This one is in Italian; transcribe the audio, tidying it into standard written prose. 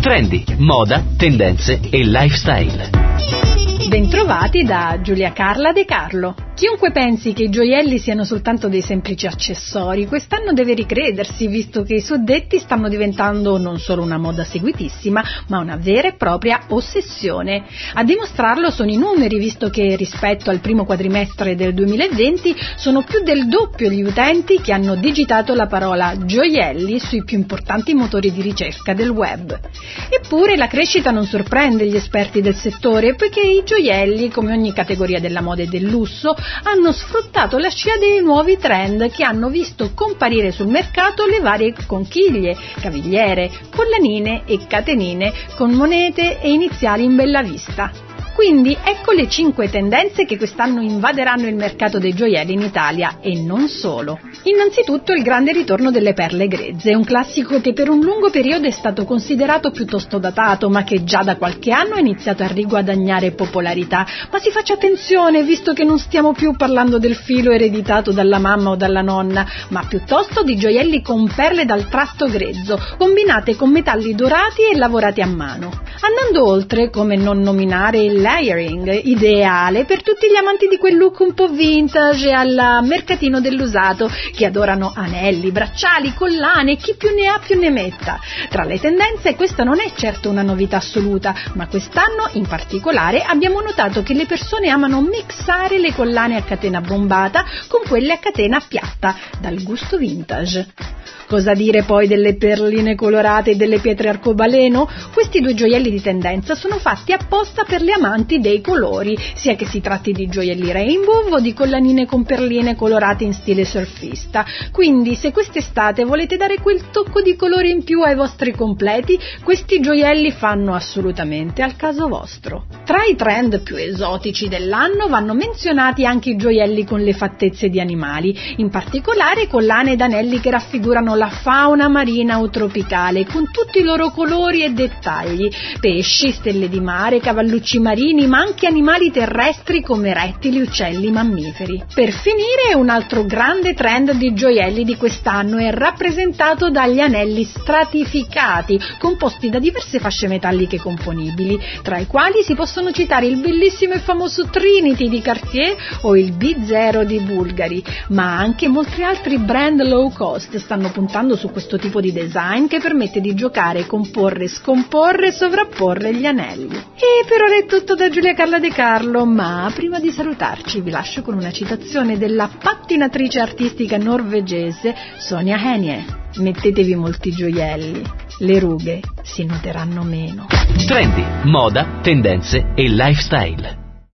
Trendy, moda, tendenze e lifestyle. Bentrovati da Giulia Carla De Carlo. Chiunque pensi che i gioielli siano soltanto dei semplici accessori, quest'anno deve ricredersi, visto che i suddetti stanno diventando non solo una moda seguitissima, ma una vera e propria ossessione. A dimostrarlo sono i numeri, visto che rispetto al primo quadrimestre del 2020 sono più del doppio gli utenti che hanno digitato la parola gioielli sui più importanti motori di ricerca del web. Eppure la crescita non sorprende gli esperti del settore, poiché i gioielli, come ogni categoria della moda e del lusso, hanno sfruttato la scia dei nuovi trend che hanno visto comparire sul mercato le varie conchiglie, cavigliere, collanine e catenine con monete e iniziali in bella vista. Quindi ecco le 5 tendenze che quest'anno invaderanno il mercato dei gioielli in Italia e non solo. Innanzitutto il grande ritorno delle perle grezze, un classico che per un lungo periodo è stato considerato piuttosto datato, ma che già da qualche anno ha iniziato a riguadagnare popolarità. Ma si faccia attenzione, visto che non stiamo più parlando del filo ereditato dalla mamma o dalla nonna, ma piuttosto di gioielli con perle dal tratto grezzo, combinate con metalli dorati e lavorati a mano. Andando oltre, come non nominare il layering, ideale per tutti gli amanti di quel look un po' vintage e al mercatino dell'usato, che adorano anelli, bracciali, collane, chi più ne ha più ne metta. Tra le tendenze questa non è certo una novità assoluta, ma quest'anno in particolare abbiamo notato che le persone amano mixare le collane a catena bombata con quelle a catena piatta, dal gusto vintage. Cosa dire poi delle perline colorate e delle pietre arcobaleno? Questi 2 gioielli di tendenza sono fatti apposta per le amanti dei colori, sia che si tratti di gioielli rainbow o di collanine con perline colorate in stile surfista. Quindi se quest'estate volete dare quel tocco di colore in più ai vostri completi, questi gioielli fanno assolutamente al caso vostro. Tra i trend più esotici dell'anno vanno menzionati anche i gioielli con le fattezze di animali, in particolare collane ed anelli che raffigurano la fauna marina o tropicale, con tutti i loro colori e dettagli: pesci, stelle di mare, cavallucci marini, ma anche animali terrestri come rettili, uccelli, mammiferi. Per finire, un altro grande trend di gioielli di quest'anno è rappresentato dagli anelli stratificati, composti da diverse fasce metalliche componibili, tra i quali si possono citare il bellissimo e famoso Trinity di Cartier o il B0 di Bulgari, ma anche molti altri brand low cost stanno puntando su questo tipo di design che permette di giocare, comporre, scomporre e sovrapporre gli anelli. E per ora è tutto da Giulia Carla De Carlo, ma prima di salutarci vi lascio con una citazione della pattinatrice artistica norvegese Sonja Henie: mettetevi molti gioielli, le rughe si noteranno meno. Trendy, moda, tendenze e lifestyle.